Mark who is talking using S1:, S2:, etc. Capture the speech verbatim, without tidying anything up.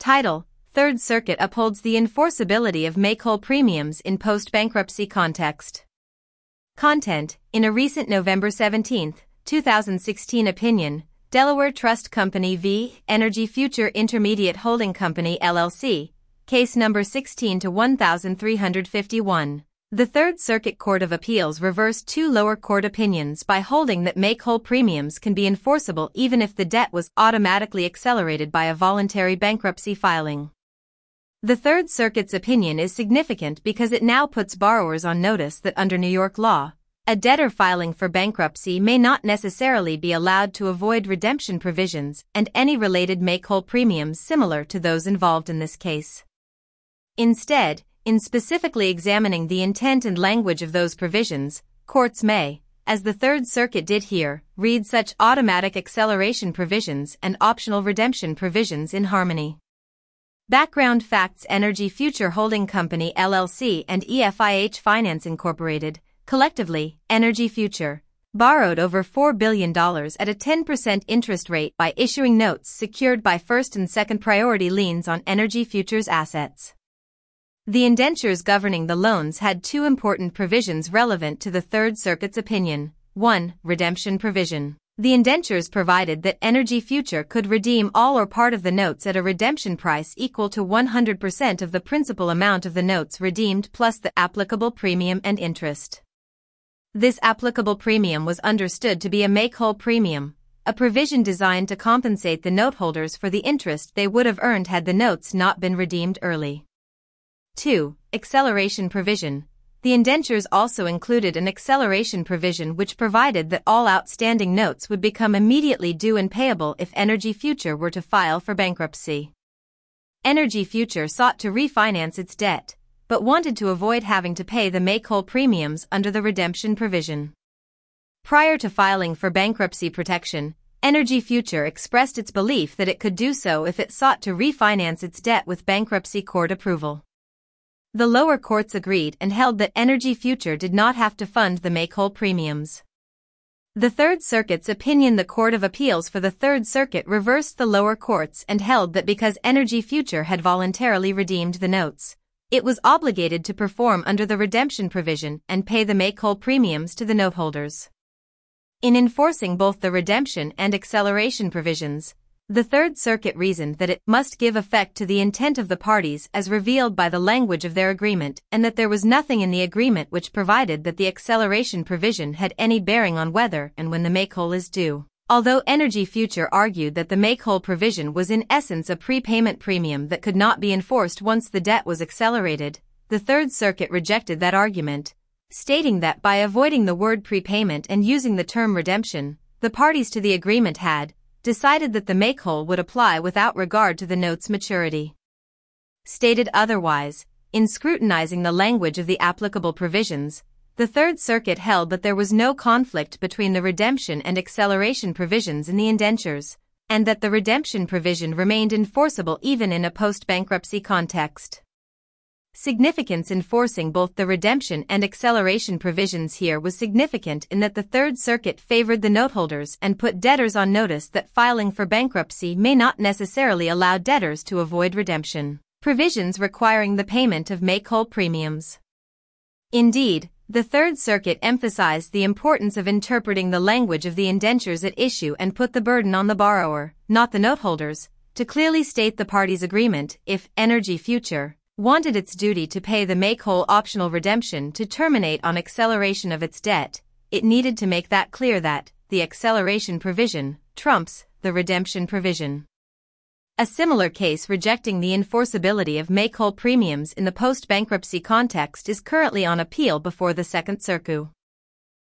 S1: Title: Third Circuit upholds the enforceability of make-whole premiums in post-bankruptcy context. Content: in a recent November seventeenth, two thousand sixteen opinion, Delaware Trust Company v. Energy Future Intermediate Holding Company L L C, case number sixteen to one thousand three hundred fifty-one. The Third Circuit Court of Appeals reversed two lower court opinions by holding that make-whole premiums can be enforceable even if the debt was automatically accelerated by a voluntary bankruptcy filing. The Third Circuit's opinion is significant because it now puts borrowers on notice that under New York law, a debtor filing for bankruptcy may not necessarily be allowed to avoid redemption provisions and any related make-whole premiums similar to those involved in this case. Instead, in specifically examining the intent and language of those provisions, courts may, as the Third Circuit did here, read such automatic acceleration provisions and optional redemption provisions in harmony. Background facts: Energy Future Holding Company L L C and E F I H Finance Incorporated, collectively, Energy Future, borrowed over four billion dollars at a ten percent interest rate by issuing notes secured by first and second priority liens on Energy Future's assets. The indentures governing the loans had two important provisions relevant to the Third Circuit's opinion. one. Redemption provision. The indentures provided that Energy Future could redeem all or part of the notes at a redemption price equal to one hundred percent of the principal amount of the notes redeemed plus the applicable premium and interest. This applicable premium was understood to be a make-whole premium, a provision designed to compensate the noteholders for the interest they would have earned had the notes not been redeemed early. two. Acceleration provision. The indentures also included an acceleration provision which provided that all outstanding notes would become immediately due and payable if Energy Future were to file for bankruptcy. Energy Future sought to refinance its debt, but wanted to avoid having to pay the make-whole premiums under the redemption provision. Prior to filing for bankruptcy protection, Energy Future expressed its belief that it could do so if it sought to refinance its debt with bankruptcy court approval. The lower courts agreed and held that Energy Future did not have to fund the make-whole premiums. The Third Circuit's opinion. The Court of Appeals for the Third Circuit reversed the lower courts and held that because Energy Future had voluntarily redeemed the notes, it was obligated to perform under the redemption provision and pay the make-whole premiums to the noteholders. In enforcing both the redemption and acceleration provisions, the Third Circuit reasoned that it must give effect to the intent of the parties as revealed by the language of their agreement and that there was nothing in the agreement which provided that the acceleration provision had any bearing on whether and when the make-whole is due. Although Energy Future argued that the make-whole provision was in essence a prepayment premium that could not be enforced once the debt was accelerated, the Third Circuit rejected that argument, stating that by avoiding the word prepayment and using the term redemption, the parties to the agreement had decided that the make-whole would apply without regard to the note's maturity. Stated otherwise, in scrutinizing the language of the applicable provisions, the Third Circuit held that there was no conflict between the redemption and acceleration provisions in the indentures, and that the redemption provision remained enforceable even in a post-bankruptcy context. Significance: enforcing both the redemption and acceleration provisions here was significant in that the Third Circuit favored the noteholders and put debtors on notice that filing for bankruptcy may not necessarily allow debtors to avoid redemption provisions requiring the payment of make-whole premiums. Indeed, the Third Circuit emphasized the importance of interpreting the language of the indentures at issue and put the burden on the borrower, not the noteholders, to clearly state the parties' agreement. If Energy Future wanted its duty to pay the make-whole optional redemption to terminate on acceleration of its debt, it needed to make that clear that the acceleration provision trumps the redemption provision. A similar case rejecting the enforceability of make-whole premiums in the post-bankruptcy context is currently on appeal before the Second Circuit.